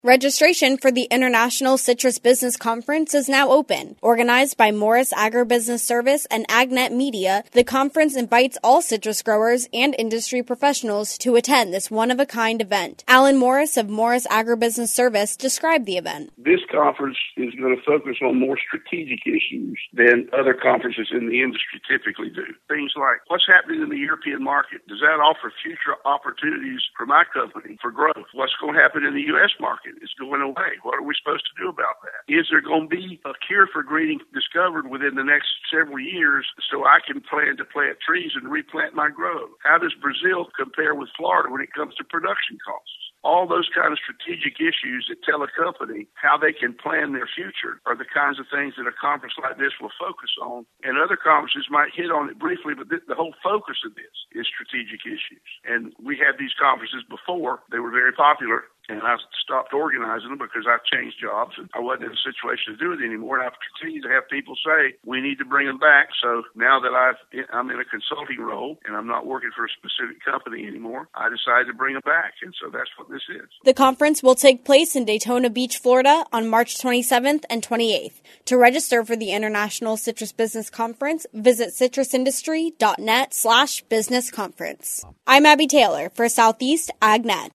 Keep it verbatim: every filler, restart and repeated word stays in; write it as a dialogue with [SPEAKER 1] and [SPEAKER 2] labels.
[SPEAKER 1] Registration for the International Citrus Business Conference is now open. Organized by Morris Agribusiness Service and AgNet Media, the conference invites all citrus growers and industry professionals to attend this one-of-a-kind event. Alan Morris of Morris Agribusiness Service described the event.
[SPEAKER 2] This conference is going to focus on more strategic issues than other conferences in the industry typically do. Things like what's happening in the European market. Does that offer future opportunities for my company for growth? What's going to happen in the U S market? It's going away. What are we supposed to do about that? Is there going to be a cure for greening discovered within the next several years so I can plan to plant trees and replant my grove? How does Brazil compare with Florida when it comes to production costs? All those kind of strategic issues that tell a company how they can plan their future are the kinds of things that a conference like this will focus on. And other conferences might hit on it briefly, but the whole focus of this is strategic issues. And we had these conferences before. They were very popular. And I stopped organizing them because I changed jobs and I wasn't in a situation to do it anymore. And I've continued to have people say, we need to bring them back. So now that I've, I'm in a consulting role and I'm not working for a specific company anymore, I decided to bring them back. And so that's what this is.
[SPEAKER 1] The conference will take place in Daytona Beach, Florida on March twenty-seventh and twenty-eighth. To register for the International Citrus Business Conference, visit citrusindustry.net slash business conference. I'm Abby Taylor for Southeast AgNet.